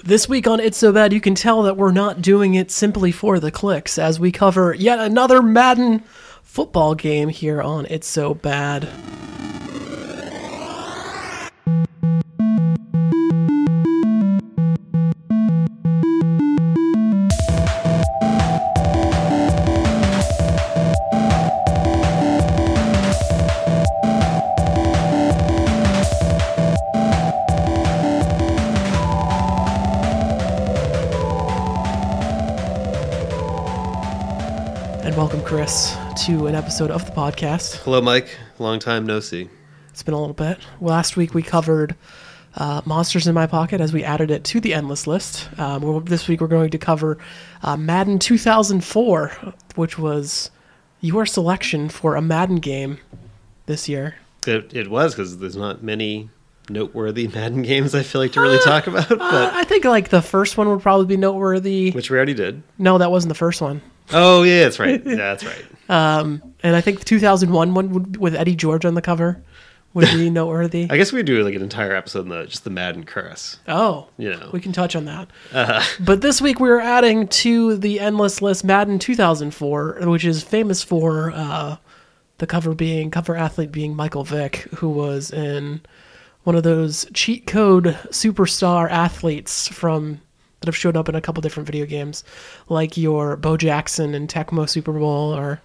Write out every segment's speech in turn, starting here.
This week on It's So Bad, you can tell that we're not doing it simply for the clicks as we cover yet another Madden football game here on It's So Bad. Welcome, Chris, to an episode of the podcast. Hello, Mike. Long time no see. It's been a little bit. Last week we covered Monsters in My Pocket as we added it to the endless list. This week we're going to cover Madden 2004, which was your selection for a Madden game this year. It was, because there's not many noteworthy Madden games I feel like to really talk about. But I think like the first one would probably be noteworthy. Which we already did. No, that wasn't the first one. Oh, yeah, that's right. Yeah, that's right. And I think the 2001 one with Eddie George on the cover would be noteworthy. I guess we do like an entire episode on just the Madden curse. Oh, you know, we can touch on that. But this week we're adding to the endless list Madden 2004, which is famous for the cover athlete being Michael Vick, who was in one of those cheat code superstar athletes that have showed up in a couple different video games, like your Bo Jackson in Tecmo Super Bowl, or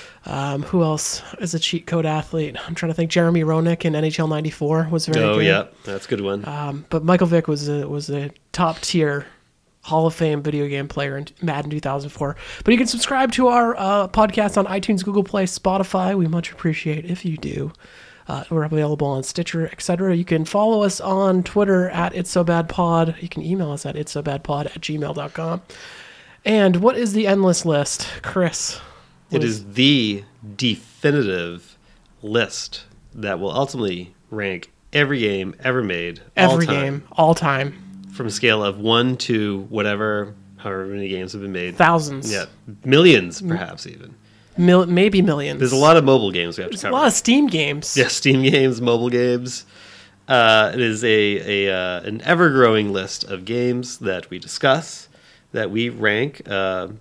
who else is a cheat code athlete? I'm trying to think. Jeremy Roenick in NHL 94 was very good. Oh, yeah, that's a good one. But Michael Vick was a top-tier Hall of Fame video game player in Madden 2004. But you can subscribe to our podcast on iTunes, Google Play, Spotify. We much appreciate if you do. We're available on Stitcher, etc. You can follow us on Twitter at It's So Bad Pod. You can email us at itssobadpod@gmail.com. And what is the endless list, Chris? It is the definitive list that will ultimately rank every game ever made. Every game, all time. From a scale of 1 to whatever, however many games have been made. Thousands. Yeah, millions perhaps even. Maybe millions. There's a lot of mobile games we have to cover. There's a lot of Steam games. Yeah, Steam games, mobile games. It is an ever-growing list of games that we discuss, that we rank, and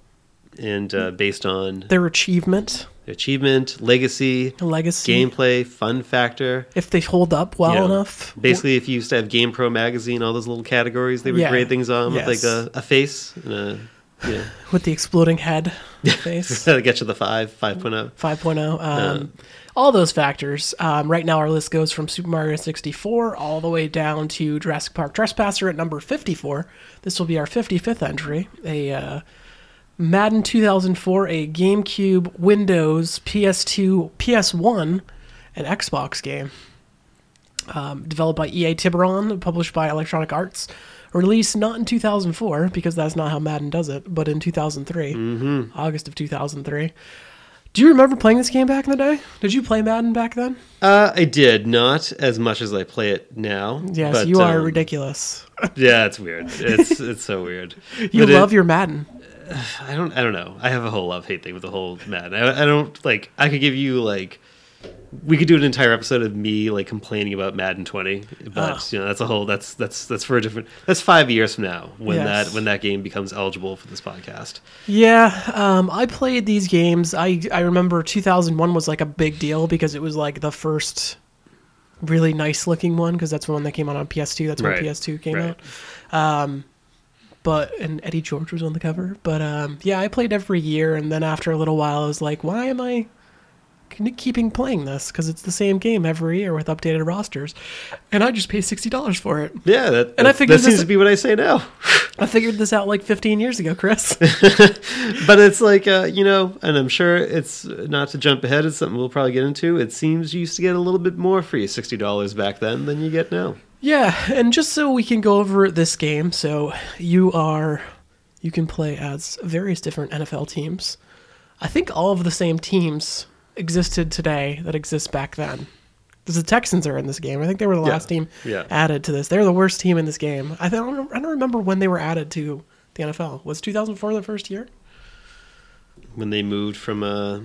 based on their achievement, legacy, gameplay, fun factor. If they hold up well enough. Basically, if you used to have GamePro magazine, all those little categories they would grade things on with like a face and with the exploding head face. That'll get you the 5.0. 5.0. All those factors. Right now our list goes from Super Mario 64 all the way down to Jurassic Park Trespasser at number 54. This will be our 55th entry. A Madden 2004, a GameCube, Windows, PS2, PS1, and Xbox game. Developed by EA Tiburon, published by Electronic Arts. Released not in 2004, because that's not how Madden does it, but in 2003, August of 2003. Do you remember playing this game back in the day? Did you play Madden back then? I did, not as much as I play it now. Yes, but, you are ridiculous. Yeah, it's weird. It's so weird. You love your Madden. I don't know. I have a whole love-hate thing with the whole Madden. I don't, like, I could give you, like, we could do an entire episode of me like complaining about Madden 20, but that's for a different. That's 5 years from now when that game becomes eligible for this podcast. Yeah, I played these games. I remember 2001 was like a big deal because it was like the first really nice looking one, because that's one that came out on PS2. That's when PS2 came out. And Eddie George was on the cover. But I played every year, and then after a little while, I was like, why am I keeping playing this? Because it's the same game every year with updated rosters, and I just pay $60 for it. Yeah, that seems to be what I say now. I figured this out like 15 years ago, Chris. But it's like and I'm sure it's not to jump ahead. It's something we'll probably get into. It seems you used to get a little bit more for your $60 back then than you get now. Yeah, and just so we can go over this game, so you can play as various different NFL teams. I think all of the same teams existed today that exist back then. Because the Texans are in this game. I think they were the last team added to this. They're the worst team in this game. I don't remember when they were added to the NFL. Was 2004 the first year? When they moved from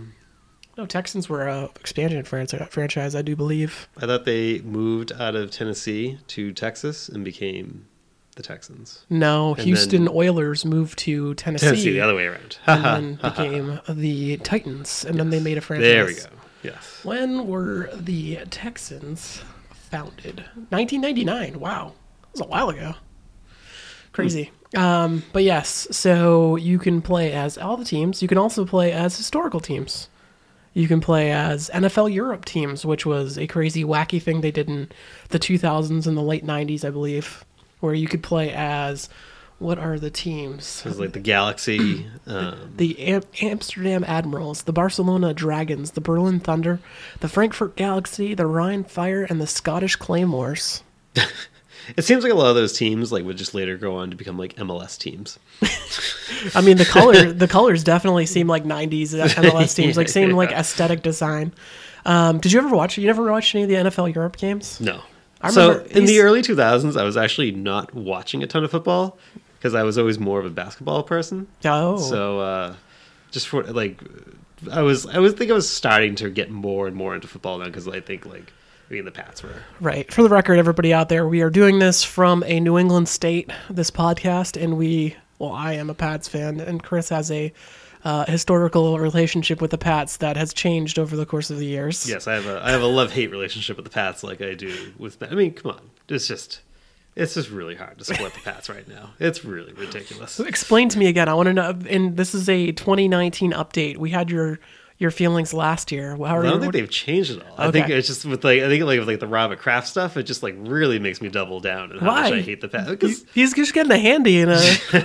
No, Texans were an expansion franchise, I do believe. I thought they moved out of Tennessee to Texas and became the Texans. No, And Houston then- Oilers moved to Tennessee, Tennessee, the other way around. and then became the Titans, and then they made a franchise. There we go. Yes. When were the Texans founded? 1999. Wow. That was a while ago. Crazy. But yes, so you can play as all the teams. You can also play as historical teams. You can play as NFL Europe teams, which was a crazy, wacky thing they did in the 2000s and the late 90s, I believe, where you could play as, what are the teams? It was like the Galaxy. The Amsterdam Admirals, the Barcelona Dragons, the Berlin Thunder, the Frankfurt Galaxy, the Rhine Fire, and the Scottish Claymores. It seems like a lot of those teams like would just later go on to become like MLS teams. I mean, the colors definitely seem like 90s MLS teams, like same like aesthetic design. Did you ever watch? You never watched any of the NFL Europe games? No. I So remember in the these- early 2000s, I was actually not watching a ton of football because I was always more of a basketball person. Oh, So just for like, I was starting to get more and more into football now because I think like the Pats were. right. For the record, everybody out there, we are doing this from a New England state, this podcast, and I am a Pats fan, and Chris has a historical relationship with the Pats that has changed over the course of the years. Yes, I have a love-hate relationship with the Pats like I do with. I mean, come on, it's just really hard to support the Pats right now. It's really ridiculous. Explain to me again. I want to know. And this is a 2019 update. We had your feelings last year. I don't think they've changed it all. I think Okay. it's just with with the Robert Kraft stuff. It just like really makes me double down on how Why? much I hate the Pats. Because He's just getting a handy in a.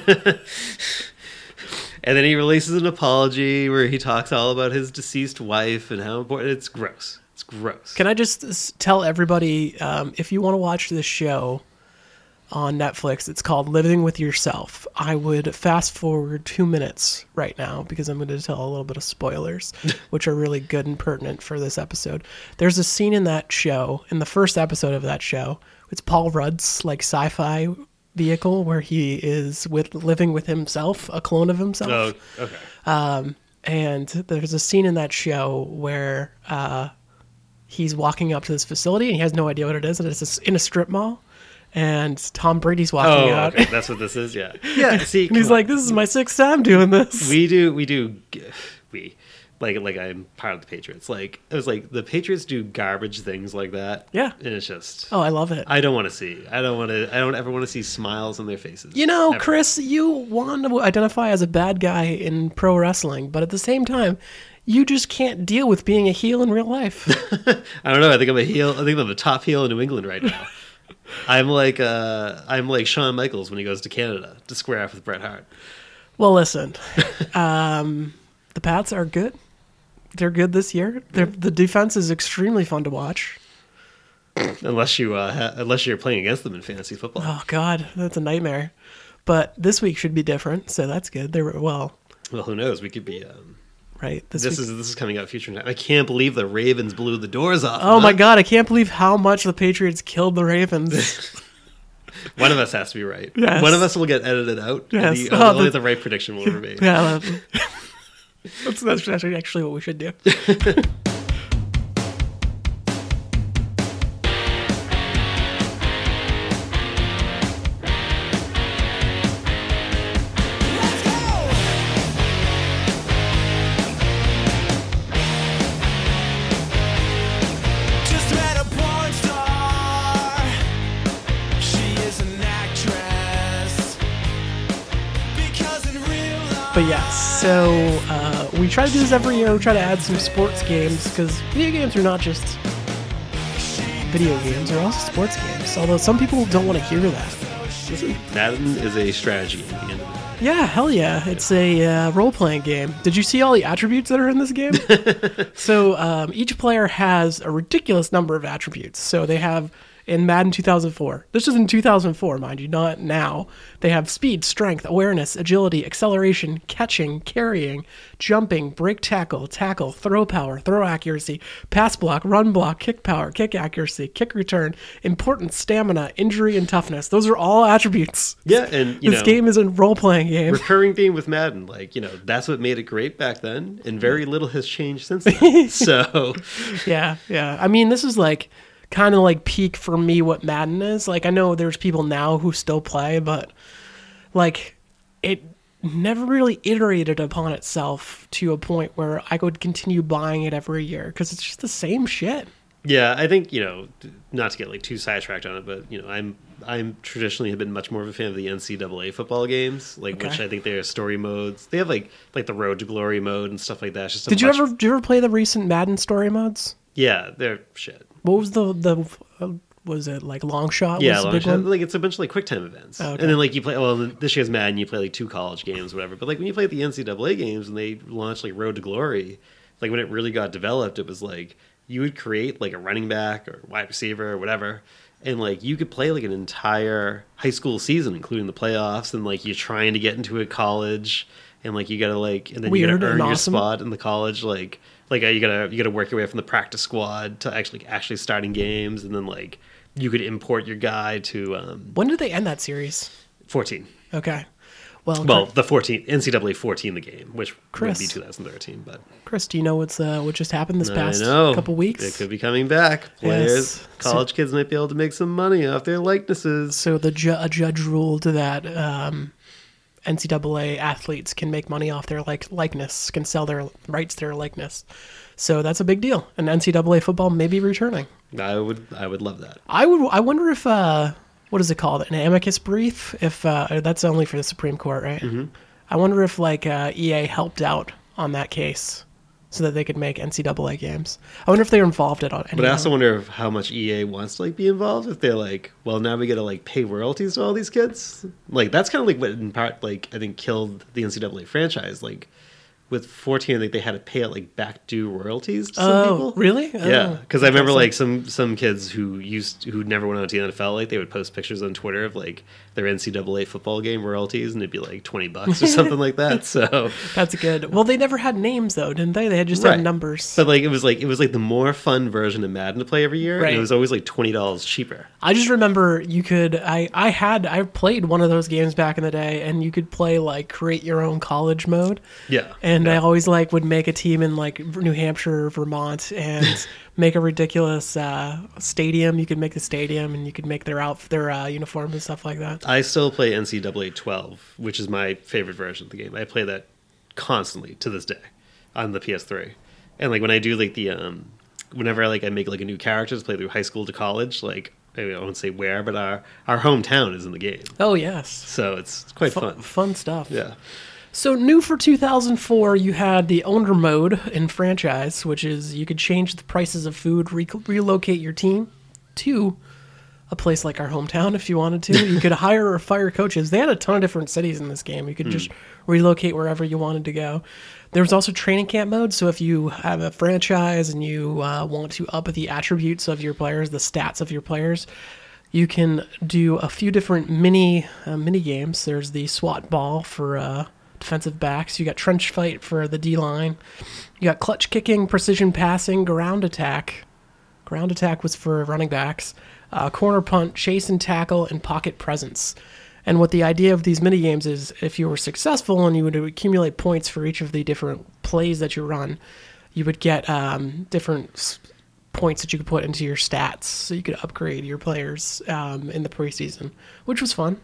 and then he releases an apology where he talks all about his deceased wife and how important. It's gross. It's gross. Can I just tell everybody, if you want to watch this show on Netflix, it's called Living with Yourself. I would fast forward 2 minutes right now because I'm going to tell a little bit of spoilers, which are really good and pertinent for this episode. There's a scene in that show, in the first episode of that show, it's Paul Rudd's like sci-fi vehicle where he is living with himself, a clone of himself. Oh, okay. And there's a scene in that show where he's walking up to this facility and he has no idea what it is, and it's in a strip mall. And Tom Brady's walking out. Okay. That's what this is. Yeah. Yeah. See, And he's come on. like, "This is my 6th time doing this." we like I'm part of the Patriots. Like it was like the Patriots do garbage things like that. Yeah. And it's just Oh, I love it. I don't want to see. I don't ever want to see smiles on their faces. You know, ever. Chris, you want to identify as a bad guy in pro wrestling, but at the same time, you just can't deal with being a heel in real life. I don't know. I think I'm a heel. I think I'm the top heel in New England right now. I'm like Shawn Michaels when he goes to Canada to square off with Bret Hart. Well, listen, the Pats are good. They're good this year. The defense is extremely fun to watch. Unless you're playing against them in fantasy football. Oh God, that's a nightmare. But this week should be different, so that's good. They were Well, who knows? We could be. right. This week. is coming out future time. I can't believe the Ravens blew the doors off. Oh my God, I can't believe how much the Patriots killed the Ravens. One of us has to be right. Yes. One of us will get edited out. Yes. And Oh, only the right prediction will remain. Yeah, that's actually what we should do. Just met a porn star. She is an actress. Because in real life. But yes, so we try to do this every year. We try to add some sports games because video games are not just video games; they're also sports games. Although some people don't want to hear that. Madden is a strategy game at the end of the day. Yeah, hell yeah. It's a role-playing game. Did you see all the attributes that are in this game? So each player has a ridiculous number of attributes. So they have, in Madden 2004, this is in 2004, mind you, not now, they have speed, strength, awareness, agility, acceleration, catching, carrying, jumping, break tackle, throw power, throw accuracy, pass block, run block, kick power, kick accuracy, kick return, importance, stamina, injury, and toughness. Those are all attributes. Yeah, and This game is a role-playing game. recurring theme with Madden, like that's what made it great back then, and very little has changed since then. So Yeah. I mean, this is like kind of like peak for me what Madden is. Like, I know there's people now who still play, but like it never really iterated upon itself to a point where I could continue buying it every year because it's just the same shit. Yeah, I think, not to get like too sidetracked on it, but I'm traditionally have been much more of a fan of the NCAA football games, like which I think they are story modes. They have like the Road to Glory mode and stuff like that. It's just Did you ever play the recent Madden story modes? Yeah, they're shit. What was was it like Long Shot? Yeah, was the long big shot. one? Like it's a bunch of like quick time events, Oh, okay. and then like you play. Well, this year's Madden, you play like 2 college games, whatever. But like when you play the NCAA games and they launched like Road to Glory, like when it really got developed, it was like you would create like a running back or wide receiver or whatever, and like you could play like an entire high school season, including the playoffs, and like you're trying to get into a college, and like you gotta like, and then you Weird gotta earn and your awesome. spot in the college, like you gotta work your way from the practice squad to actually starting games, and then like you could import your guy to When did they end that series? 14. Okay. Well, Well, the 14 NCAA 14 the game, which Chris. would be 2013, but Chris, do you know what just happened this past I know couple weeks? it could be coming back. Players, Yes. college kids might be able to make some money off their likenesses. So a judge ruled that NCAA athletes can make money off their likeness, can sell their rights to their likeness. So that's a big deal. And NCAA football may be returning. I would love that. I wonder if what is it called? An amicus brief? If that's only for the Supreme Court, right? Mm-hmm. I wonder if like EA helped out on that case so that they could make NCAA games. I wonder if they're involved at all. But I also wonder if how much EA wants to like be involved. If they're like, well, now we got to like pay royalties to all these kids. Like that's kind of like what in part like I think killed the NCAA franchise. Like with 14, I think they had to pay out like back due royalties to some people. Really? Yeah, Oh, because I remember that's like some kids who never went on to the NFL, like they would post pictures on Twitter of like their NCAA football game royalties, and it'd be like $20 or something like that. So That's good. Well, they never had names though, didn't they? They had just Right. had numbers. but like it was like the more fun version of Madden to play every year, Right. and it was always like $20 cheaper. I just remember you could. I played one of those games back in the day, and you could play like create your own college mode. Yeah, And yeah. I always like would make a team in like New Hampshire, or Vermont, and make a ridiculous stadium. You could make the stadium, and you could make their uniforms and stuff like that. I still play NCAA 12, which is my favorite version of the game. I play that constantly to this day on the PS3. And like when I do like the whenever I make like a new character to play through high school to college, like I won't say where, but our hometown is in the game, Oh yes, so it's quite fun. fun stuff. Yeah, So new for 2004, you had the owner mode in franchise, which is you could change the prices of food, relocate your team to a place like our hometown if you wanted to. You could hire or fire coaches. They had a ton of different cities in this game. You could just relocate wherever you wanted to go. There was also training camp mode. So if you have a franchise and you want to up the attributes of your players, the stats of your players, you can do a few different mini games. There's the SWAT ball for defensive backs. You got trench fight for the D-line. You got clutch kicking, precision passing, ground attack. Ground attack was for running backs. Corner punt, chase and tackle, and pocket presence. And what the idea of these mini games is, if you were successful and you would accumulate points for each of the different plays that you run, you would get different points that you could put into your stats, so you could upgrade your players in the preseason, which was fun.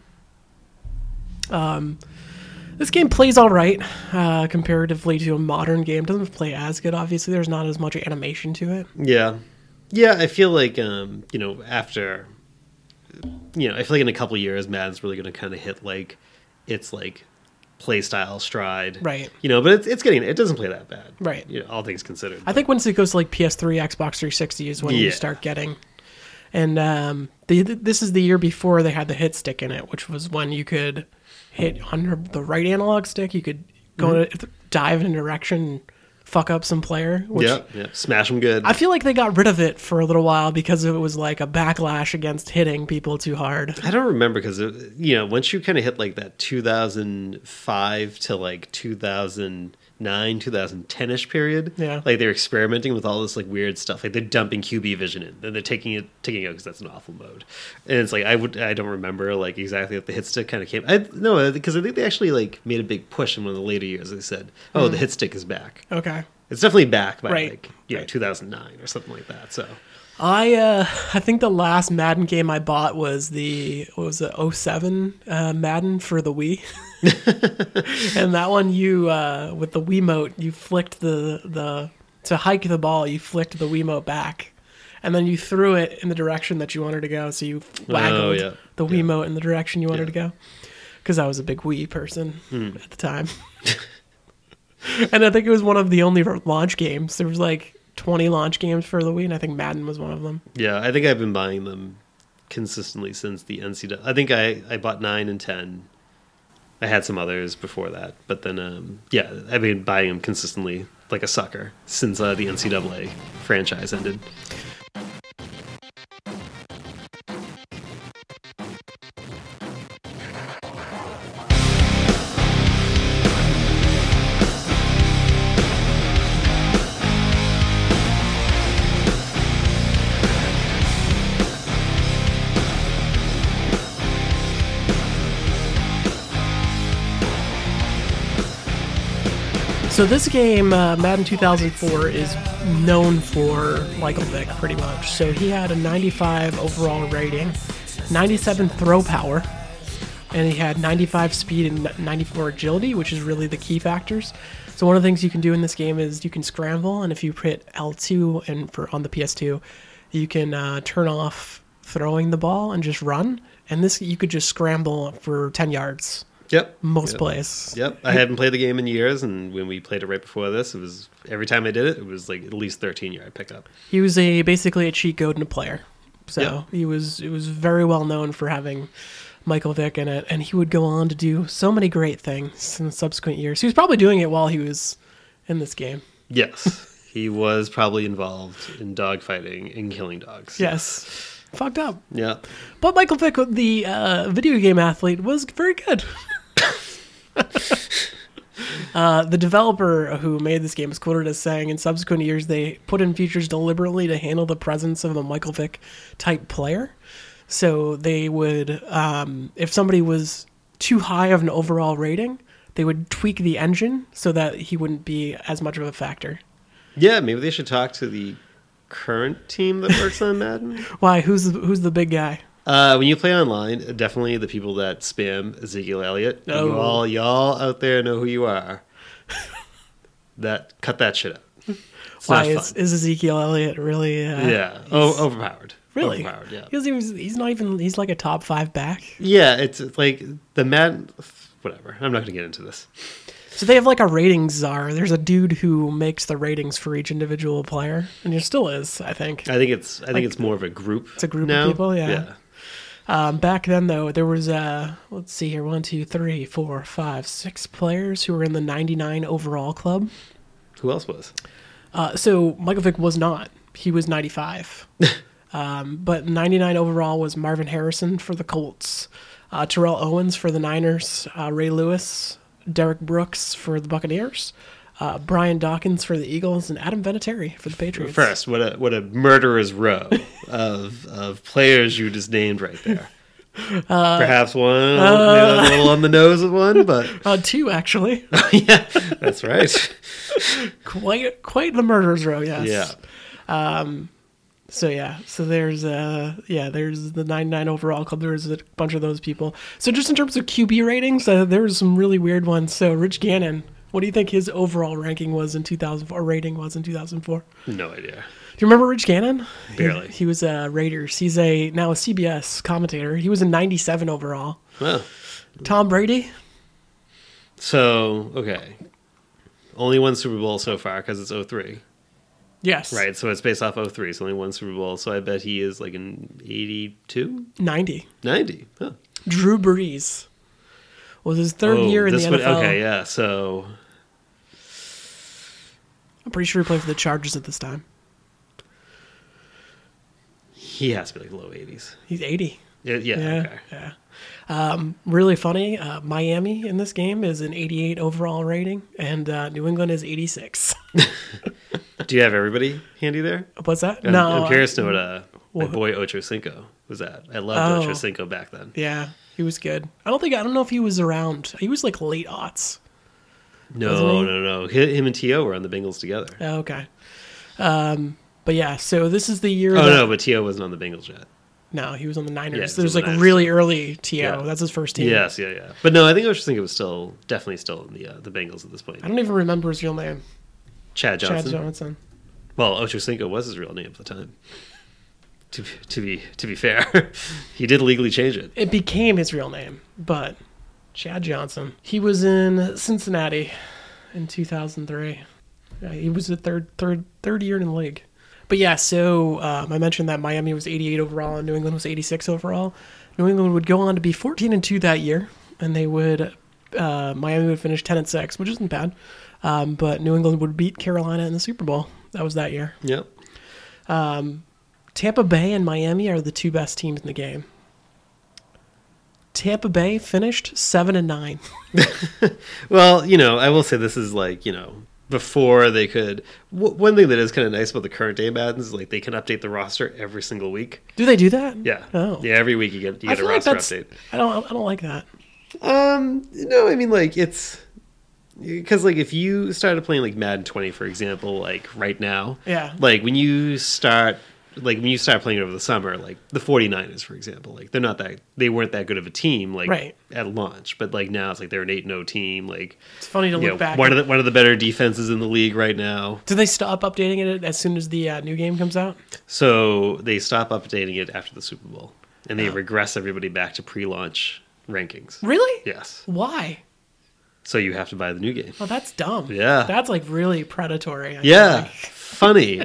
This game plays all right comparatively to a modern game. It doesn't play as good, obviously. There's not as much animation to it. yeah. I feel like after I feel like in a couple of years, Madden's really going to kind of hit like its like play style stride, Right. But it doesn't play that bad, Right. All things considered. I think once it goes to like PS3, Xbox 360 is when you Yeah. start getting. And this is the year before they had the hit stick in it, which was when you could hit on the right analog stick. You could go to dive in a direction and fuck up some player. Which yeah, smash them good. I feel like they got rid of it for a little while because it was like a backlash against hitting people too hard. I don't remember because once you kind of hit like that 2005 to like 2009, 2010ish period, Yeah. like they're experimenting with all this like weird stuff. Like they're dumping QB vision in, and they're taking it because that's an awful mode. And it's like I don't remember like exactly if the hit stick kind of came. No, because I think they actually like made a big push in one of the later years. They said, "Oh, the hit stick is back." Okay. It's definitely back by Right, like right. 2009 or something like that. So I think the last Madden game I bought was the 07 Madden for the Wii. And that one you with the Wiimote, you flicked the to hike the ball, you flicked the Wiimote back. And then you threw it in the direction that you wanted to go, so you waggled the Wiimote in the direction you wanted to go. Because I was a big Wii person at the time. And I think it was one of the only launch games. There was like 20 launch games for the Wii, and I think Madden was one of them. Yeah, I think I've been buying them consistently since the NCAA. I think I bought 9 and 10. I had some others before that, but then I've been buying them consistently like a sucker since the NCAA franchise ended. So this game, Madden 2004, is known for Michael Vick pretty much. So he had a 95 overall rating, 97 throw power, and he had 95 speed and 94 agility, which is really the key factors. So one of the things you can do in this game is you can scramble, and if you hit L2 and on the PS2, you can turn off throwing the ball and just run. And this you could just scramble for 10 yards. Yep. Most plays. Yep. I hadn't played the game in years, and when we played it right before this, it was every time I did it, it was like at least 13-yard pickup. He was basically a cheat code and a player. So it was very well known for having Michael Vick in it, and he would go on to do so many great things in subsequent years. He was probably doing it while he was in this game. Yes. He was probably involved in dogfighting and killing dogs. Yes. Fucked up. Yeah. But Michael Vick, the video game athlete, was very good. The developer who made this game is quoted as saying, in subsequent years, they put in features deliberately to handle the presence of a Michael Vick type player. So they would, if somebody was too high of an overall rating, they would tweak the engine so that he wouldn't be as much of a factor. Yeah, maybe they should talk to the current team that works on Madden. Why? Who's the big guy? When you play online, definitely the people that spam Ezekiel Elliott. Oh. Y'all out there know who you are. Cut that shit out. It's Why not fun. is Ezekiel Elliott really? Overpowered. Really? Overpowered. Yeah. He's not even. He's like a top 5 back. Yeah, it's like the Madden. Whatever. I'm not going to get into this. So they have like a ratings czar. There's a dude who makes the ratings for each individual player, and there still is. I think. I think it's more of a group. It's a group now. of people. Yeah. Back then, though, there was let's see here, 1, 2, 3, 4, 5, 6 players who were in the 99 overall club. Who else was? So Michael Vick was not. He was 95. But 99 overall was Marvin Harrison for the Colts, Terrell Owens for the Niners, Ray Lewis, Derek Brooks for the Buccaneers, Brian Dawkins for the Eagles, and Adam Vinatieri for the Patriots. First, what a murderer's row of players you just named right there. Perhaps one maybe a little on the nose of one, but 2 actually. yeah, that's right. Quite the murderer's row. Yes. Yeah. So there's the 99 overall club. There's a bunch of those people. So just in terms of QB ratings, there was some really weird ones. So Rich Gannon, what do you think his overall ranking was in 2004? Rating was in 2004? No idea. Do you remember Rich Gannon? Barely. He was a Raiders. He's now a CBS commentator. He was a 97 overall. Well, Tom Brady? so okay, only one Super Bowl so far because it's 03. Yes. Right, so it's based off 03, so only one Super Bowl. So I bet he is like an 82? 90. 90. Huh. Drew Brees was his third year in the NFL. Okay, yeah, so I'm pretty sure he played for the Chargers at this time. he has to be like low 80s. He's 80. Yeah, okay. Yeah. Really funny. Miami in this game is an 88 overall rating, and New England is 86. Do you have everybody handy there? What's that? I'm curious to know what my boy Ocho Cinco was at. I loved Ocho Cinco back then. Yeah, he was good. I don't know if he was around. He was like late aughts. No. Him and T.O. were on the Bengals together. Oh, okay. But yeah, so this is the year. Oh that, no, but T.O. wasn't on the Bengals yet. No, he was on the Niners. Yeah, he was There's on like the Niners. really early T.O. Yeah. That's his first team. Yes, yeah. But no, I think I was just thinking it was definitely still in the Bengals at this point. I don't even remember his real name. Chad Johnson. Chad Johnson. Well, Ocho Cinco was his real name at the time. To be fair, he did legally change it. It became his real name, but Chad Johnson. He was in Cincinnati in 2003. Yeah, he was the third year in the league. But yeah, so I mentioned that Miami was 88 overall and New England was 86 overall. New England would go on to be 14-2 that year, and they would Miami would finish 10-6, which isn't bad. But New England would beat Carolina in the Super Bowl. That was that year. Yep. Tampa Bay and Miami are the two best teams in the game. Tampa Bay finished 7-9. Well, I will say this is like, before they could. One thing that is kind of nice about the current day Maddens is like they can update the roster every single week. Do they do that? Yeah. Oh. Yeah, every week you get a feel like roster update. I don't like that. No, I mean like it's because like if you started playing like Madden 20, for example, like right now, Yeah. like when you start playing over the summer, like the 49ers, for example, like they weren't that good of a team like Right. at launch, but like now it's like they're an 8-0 team, like It's funny to look back. one of the better defenses in the league right now. Do they stop updating it as soon as the new game comes out? So they stop updating it after the Super Bowl, and they regress everybody back to pre-launch rankings. Really? Yes. Why? So you have to buy the new game. Oh, that's dumb. Yeah. That's like really predatory. I Yeah. feel Funny.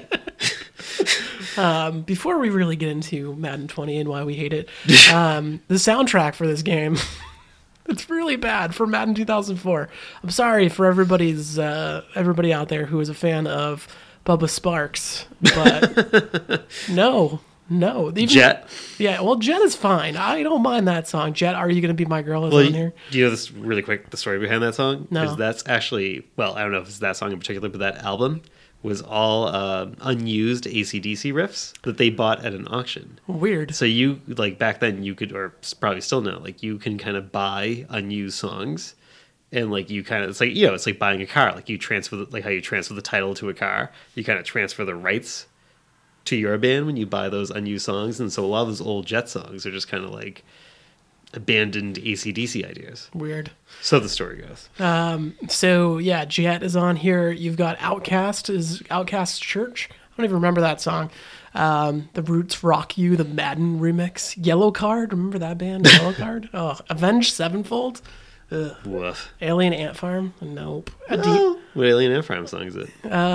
like. Before we really get into Madden 20 and why we hate it, the soundtrack for this game, it's really bad for Madden 2004. I'm sorry for everybody out there who is a fan of Bubba Sparks, but no. Even, Jet. Yeah, well, Jet is fine. I don't mind that song. Jet, Are You Gonna Be My Girl is Well, on here. do you know this really quick, the story behind that song? No. Because that's actually, well, I don't know if it's that song in particular, but that album was all unused AC/DC riffs that they bought at an auction. Weird. So you, like back then you could, or probably still now, like you can kind of buy unused songs. And like you kind of, it's like, it's like buying a car. Like you transfer, like how you transfer the title to a car. You kind of transfer the rights to your band when you buy those unused songs. And so a lot of those old Jet songs are just kind of like abandoned AC/DC ideas. Weird. So the story goes. So yeah, Jet is on here. You've got Outcast Church. I don't even remember that song. The Roots Rock You, the Madden remix. Yellow Card. Remember that band? Yellow Card. Oh, Avenged Sevenfold. Ugh. Woof. Alien Ant Farm. Nope. What Alien Ant Farm song is it?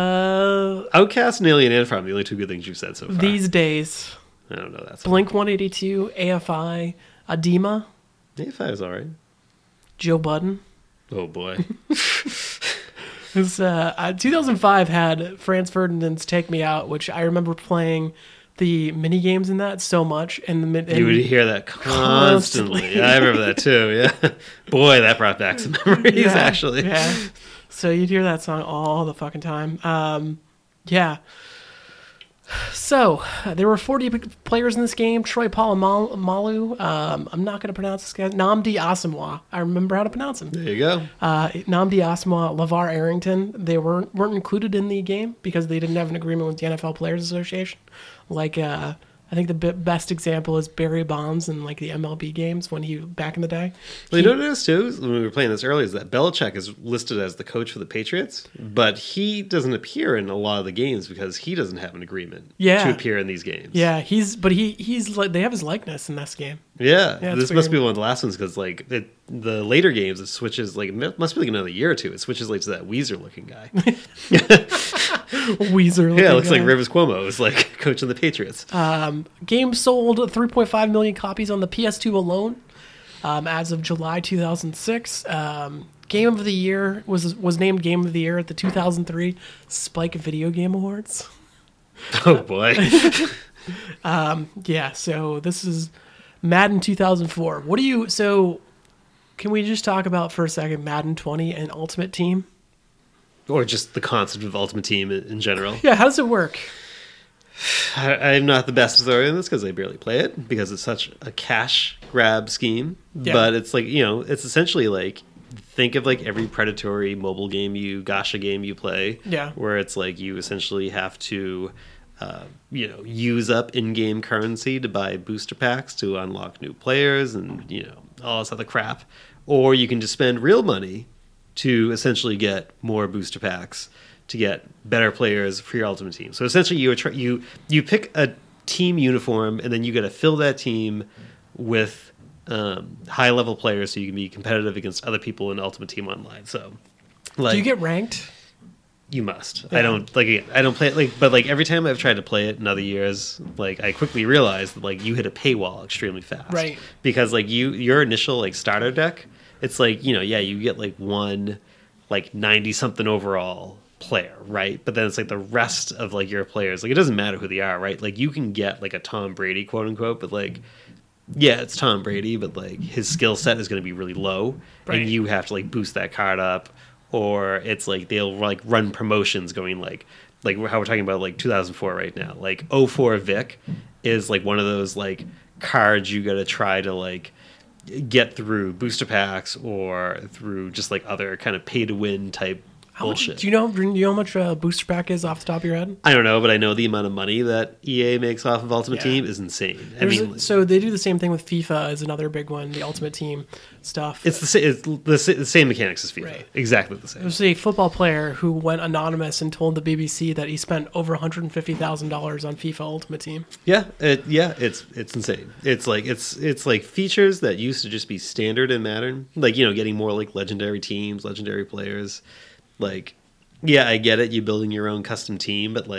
Outcast and Alien Ant Farm, the only two good things you've said so far. These Days. I don't know that song. Blink 182. AFI. Adema. AFI is alright. Joe Budden. Oh boy. 2005 had Franz Ferdinand's "Take Me Out," which I remember playing the mini games in that so much, and You would hear that constantly. Yeah, I remember that too. Yeah, boy, that brought back some memories. Actually, yeah. So you'd hear that song all the fucking time. Yeah. So there were 40 players in this game. Troy Polamalu. I'm not going to pronounce this guy. Nnamdi Asomugha. I remember how to pronounce him. there you go. Nnamdi Asomugha, LeVar Arrington. They weren't included in the game because they didn't have an agreement with the NFL Players Association. Like I think the best example is Barry Bonds in like the MLB games when he back in the day. Well, you know what it is too? When we were playing this earlier, is that Belichick is listed as the coach for the Patriots, but he doesn't appear in a lot of the games because he doesn't have an agreement to appear in these games. Yeah, he's like they have his likeness in this game. Yeah, Yeah, this it's must weird. be one of the last ones because like the later games, it switches like it must be like another year or two. It switches like to that Weezer looking guy. Weezer. Yeah, it looks like Rivers Cuomo is like coaching the Patriots. Game sold 3.5 million copies on the PS2 alone as of July 2006. Game of the Year was named Game of the Year at the 2003 Spike Video Game Awards. Oh boy. Yeah, so this is Madden 2004. So can we just talk about for a second Madden 20 and Ultimate Team? Or just the concept of Ultimate Team in general. Yeah, how does it work? I'm not the best historian in this because I barely play it because it's such a cash grab scheme. Yeah. But it's like, it's essentially like, think of like every predatory mobile game gacha game you play. Yeah. Where it's like you essentially have to use up in-game currency to buy booster packs to unlock new players and all this other crap, or you can just spend real money to essentially get more booster packs to get better players for your ultimate team. So essentially, you pick a team uniform, and then you got to fill that team with high-level players so you can be competitive against other people in Ultimate Team Online. So, like, Do you get ranked? You must. Yeah. I don't play it but every time I've tried to play it in other years, I quickly realized that you hit a paywall extremely fast, Right? Because your initial starter deck, it's you get one 90 something overall player, right? But then it's the rest of your players, it doesn't matter who they are, right? You can get a Tom Brady, quote unquote, but yeah, it's Tom Brady, but his skill set is going to be really low, Right. and you have to boost that card up. Or it's they'll run promotions going like how we're talking about 2004 right now. 04 Vic is one of those cards you got to try to get through booster packs or through just other kind of pay to win type bullshit. Do you know how much a booster pack is off the top of your head? I don't know, but I know the amount of money that EA makes off of Ultimate Yeah. Team is insane. So they do the same thing with FIFA is another big one, the Ultimate Team stuff. It's the same mechanics as FIFA. Right. Exactly the same. There's a football player who went anonymous and told the BBC that he spent over $150,000 on FIFA Ultimate Team. Yeah, it's insane. It's features that used to just be standard in Madden, getting more legendary teams, legendary players. I get it, you building your own custom team, but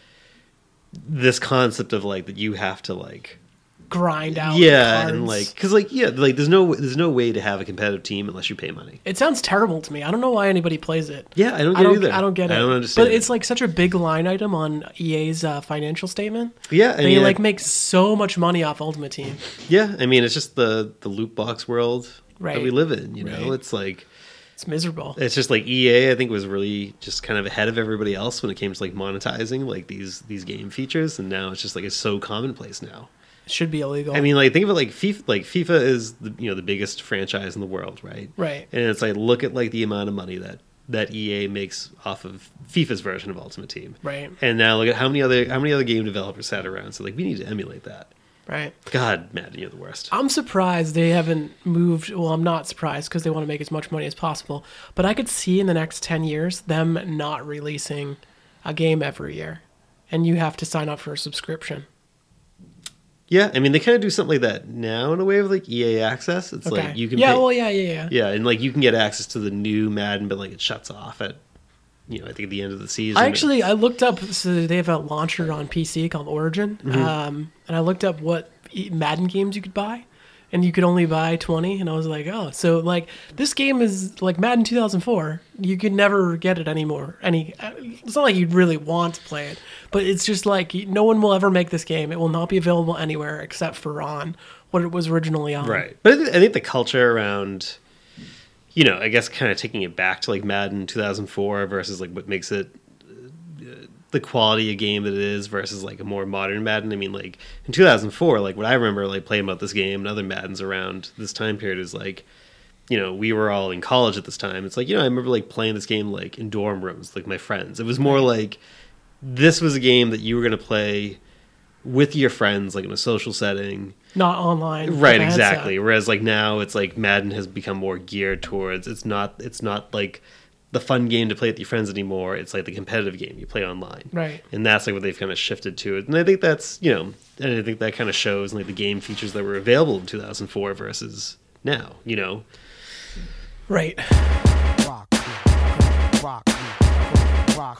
this concept of that you have to Grind out yeah, cards. and because there's no way to have a competitive team unless you pay money. It sounds terrible to me. I don't know why anybody plays it. Yeah, I don't get it either. I don't get it. I don't understand But it. it's such a big line item on EA's financial statement. Yeah, I They mean, make so much money off Ultimate Team. yeah, I mean it's just the loot box world Right. that we live in. You know, Right. it's It's miserable. it's just EA, I think, was really just kind of ahead of everybody else when it came to monetizing these game features, and now it's just it's so commonplace now. It should be illegal. I mean, think of it FIFA. FIFA is the biggest franchise in the world, right? Right. And it's look at the amount of money that EA makes off of FIFA's version of Ultimate Team, Right. And now look at how many other game developers sat around. So we need to emulate that. Right. God, Madden, you're the worst. I'm surprised they haven't moved. Well, I'm not surprised because they want to make as much money as possible. But I could see in the next 10 years them not releasing a game every year. And you have to sign up for a subscription. Yeah, I mean they kind of do something like that now in a way with EA Access. It's Okay. you can yeah, pay, well, yeah. yeah, and you can get access to the new Madden, but it shuts off at I think at the end of the season. I looked up, so they have a launcher on PC called Origin. And I looked up what Madden games you could buy. And you could only buy 20. And I was like, oh, so this game is like Madden 2004. You could never get it anymore. It's not like you'd really want to play it. But it's just no one will ever make this game. It will not be available anywhere except for on what it was originally on. Right. But I think the culture around, I guess kind of taking it back to Madden 2004 versus what makes it the quality of game that it is versus a more modern Madden. I mean, in 2004, what I remember playing about this game and other Maddens around this time period is we were all in college at this time. It's I remember playing this game in dorm rooms, my friends. It was more this was a game that you were going to play with your friends, in a social setting. Not online. Right, with a headset. exactly. Whereas now it's Madden has become more geared towards it's not the fun game to play with your friends anymore. It's the competitive game you play online. Right. And that's what they've kind of shifted to it. And I think that's and I think that kind of shows the game features that were available in 2004 versus now, Right. Rock, rock, rock, rock,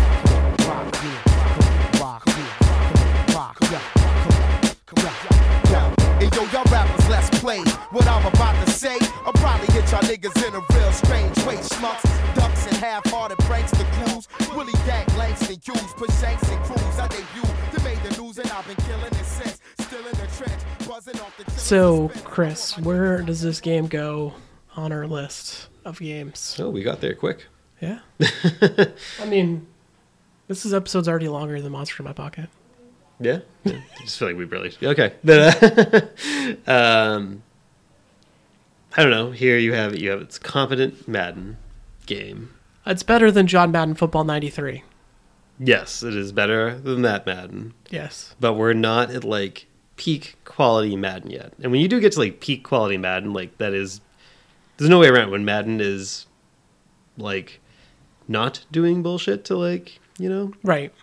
hey yo, y'all rappers, let's play. What I'm about to say, I'll probably hit y'all niggas in a real strange way. Schmucks, ducks, and half-hearted pranks to cruise. Willie Dank, Langston Hughes, push Shanks and Crews. I debut, they made the news, and I've been killing it since. Still in the trench, buzzing off the. So, Chris, where does this game go on our list of games? Oh, we got there quick. Yeah. I mean, episode's already longer than Monster in My Pocket. Yeah. I just feel we barely okay. But I don't know. Here you have it's competent Madden game. It's better than John Madden Football 93. Yes, it is better than that Madden, Yes. but we're not at like peak quality Madden yet. And when you do get to like peak quality Madden, like that is, there's no way around when Madden is like not doing bullshit to like, you know, Right.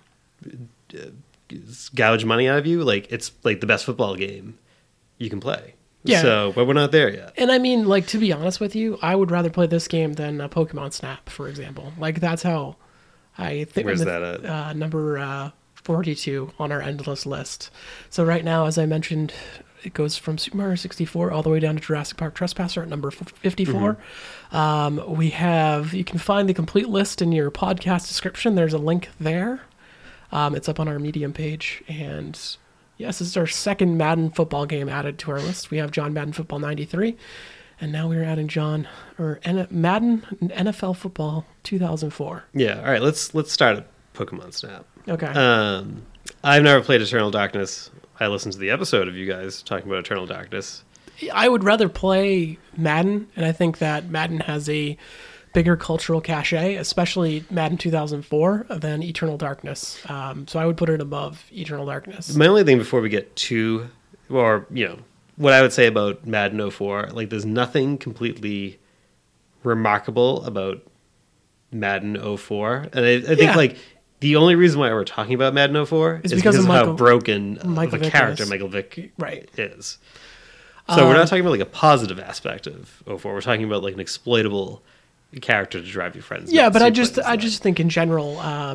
gouge money out of you. Like it's like the best football game you can play. Yeah. So, but we're not there yet. And I mean, like, to be honest with you, I would rather play this game than Pokemon Snap, for example. Like, that's how I think. Where's that at? Number 42 on our endless list. So right now, as I mentioned, it goes from Super Mario 64 all the way down to Jurassic Park Trespasser at number 54. You can find the complete list in your podcast description. There's a link there. It's up on our Medium page. And yes, this is our second Madden football game added to our list. We have John Madden Football 93. And now we're adding Madden NFL Football 2004. Yeah. All right. Let's start at Pokemon Snap. Okay. I've never played Eternal Darkness. I listened to the episode of you guys talking about Eternal Darkness. I would rather play Madden, and I think that Madden has a bigger cultural cachet, especially Madden 2004, than Eternal Darkness. So I would put it above Eternal Darkness. My only thing before we get to, or, you know, what I would say about Madden 04, like there's nothing completely remarkable about Madden 04. And I think Yeah. like the only reason why we're talking about Madden 04 is because of how broken of Michael a Vick character is. Michael Vick Right. is. So we're not talking about like a positive aspect of 04. We're talking about like an exploitable character to drive your friends. Yeah, nuts. but You I play this just think in general,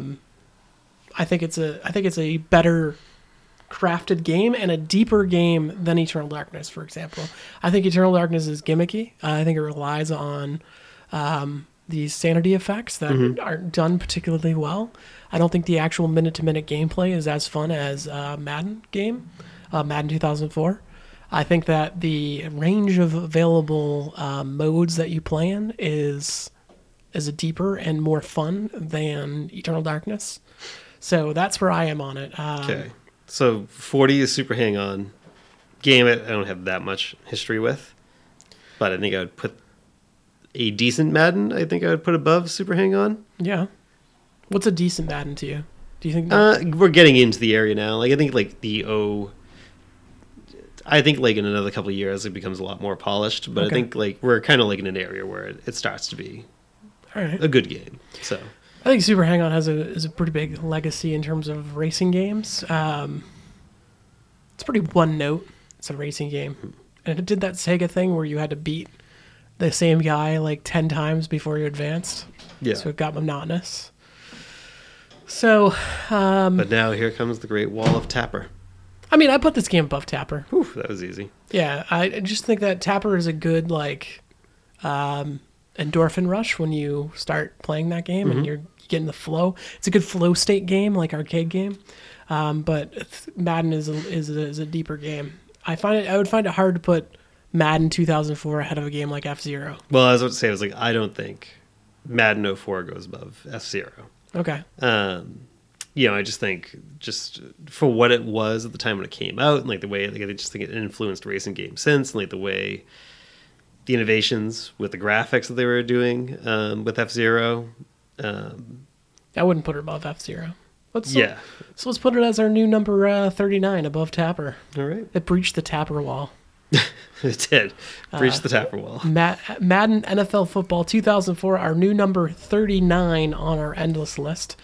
I think it's a better crafted game and a deeper game than Eternal Darkness, for example. I think Eternal Darkness is gimmicky. I think it relies on these sanity effects that aren't done particularly well. I don't think the actual minute-to-minute gameplay is as fun as Madden game, Madden 2004. I think that the range of available modes that you play in is a deeper and more fun than Eternal Darkness. So that's where I am on it. Okay. So 40 is Super Hang-On. Game I don't have that much history with, but I think I would put a decent Madden. I think I would put above Super Hang-On. Yeah. What's a decent Madden to you? Do you think? We're getting into the area now. Like I think like I think like in another couple of years it becomes a lot more polished, but Okay. I think like we're kind of like in an area where it starts to be All right. a good game. So I think Super Hang-On is a pretty big legacy in terms of racing games. It's pretty one note. It's a racing game, and it did that Sega thing where you had to beat the same guy like 10 times before you advanced. yeah. So it got monotonous. So, But now here comes the Great Wall of Tapper. I mean, I put this game above Tapper. Whew, that was easy. Yeah, I just think that Tapper is a good like endorphin rush when you start playing that game and you're getting the flow. It's a good flow state game, like arcade game. But Madden is a deeper game. I would find it hard to put Madden 2004 ahead of a game like F-Zero. Well, I was about to say, I was like, I don't think Madden 04 goes above F-Zero. Okay. You know, I just think just for what it was at the time when it came out, and like the way, like I just think it influenced racing games since, and like the way the innovations with the graphics that they were doing with F-Zero. I wouldn't put it above F-Zero. Yeah. So let's put it as our new number 39 above Tapper. All right. It breached the Tapper wall. It did. Breach the Tapper wall. Madden NFL Football 2004, our new number 39 on our endless list.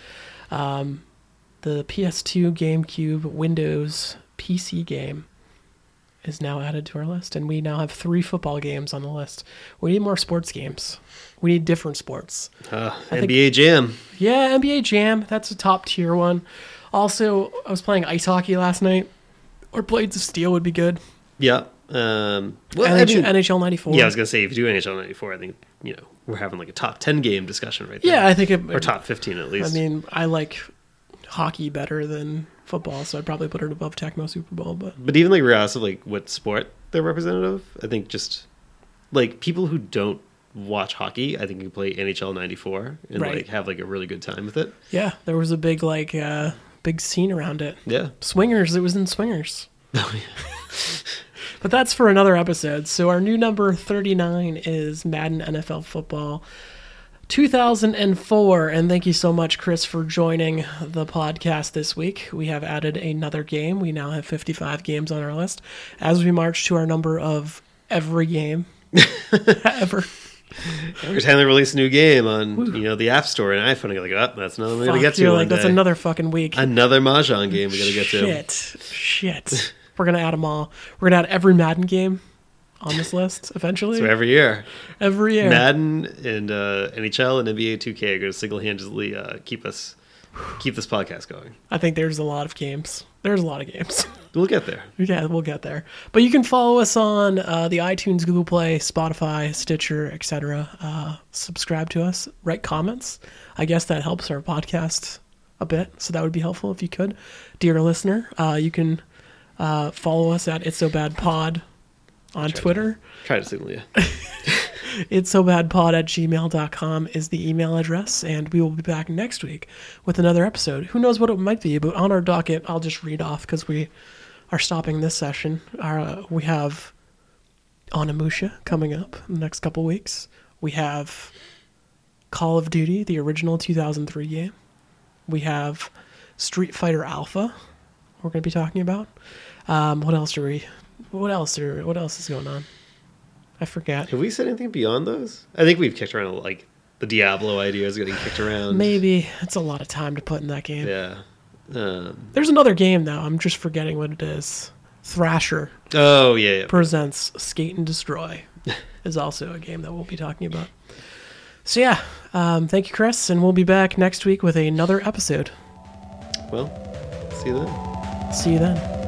The PS2, GameCube, Windows, PC game is now added to our list, and we now have 3 football games on the list. We need more sports games. We need different sports. NBA Jam. Yeah, NBA Jam. That's a top tier one. Also, I was playing ice hockey last night. Or Blades of Steel would be good. Yeah. Well, I mean, NHL 94. yeah, I was gonna say if you do NHL 94, I think we're having like a top 10 game discussion right there. Yeah, I think it. Or top 15 at least. I mean, I like hockey better than football, so I'd probably put it above Tecmo Super Bowl. But even like regardless of like what sport they're representative, I think just like people who don't watch hockey, I think you play NHL 94 and Right. like have like a really good time with it. yeah, there was a big big scene around it. Yeah. Swingers. It was in Swingers. But that's for another episode. So our new number 39 is Madden NFL Football 2004, and thank you so much, Chris, for joining the podcast this week. We have added another game. We now have 55 games on our list as we march to our number of every game ever. Every time they release a new game on the App Store and iPhone, you're like, oh, that's another one we gotta get to. Like, that's another fucking week. Another Mahjong game we gotta get to. Shit. We're gonna add them all. We're gonna add every Madden game on this list eventually. So every year, Madden and NHL and NBA 2K are going to single-handedly keep this podcast going. I think there's a lot of games. There's a lot of games. We'll get there. Yeah, we'll get there. But you can follow us on the iTunes, Google Play, Spotify, Stitcher, etc. Subscribe to us. Write comments. I guess that helps our podcast a bit. So that would be helpful if you could. Dear listener, you can follow us at It's So Bad Pod on Twitter. Try to signal you. It's so bad pod at gmail.com is the email address, and we will be back next week with another episode. Who knows what it might be, but on our docket, I'll just read off because we are stopping this session. We have Onimusha coming up in the next couple weeks. We have Call of Duty, the original 2003 game. We have Street Fighter Alpha we're going to be talking about. What else is going on? I forget. Have we said anything beyond those? I think we've kicked around, like, the Diablo ideas getting kicked around. Maybe. It's a lot of time to put in that game. Yeah. There's another game, though. I'm just forgetting what it is. Thrasher. Oh, yeah. Presents Skate and Destroy is also a game that we'll be talking about. So, yeah. Thank you, Chris, and we'll be back next week with another episode. Well, see you then. See you then.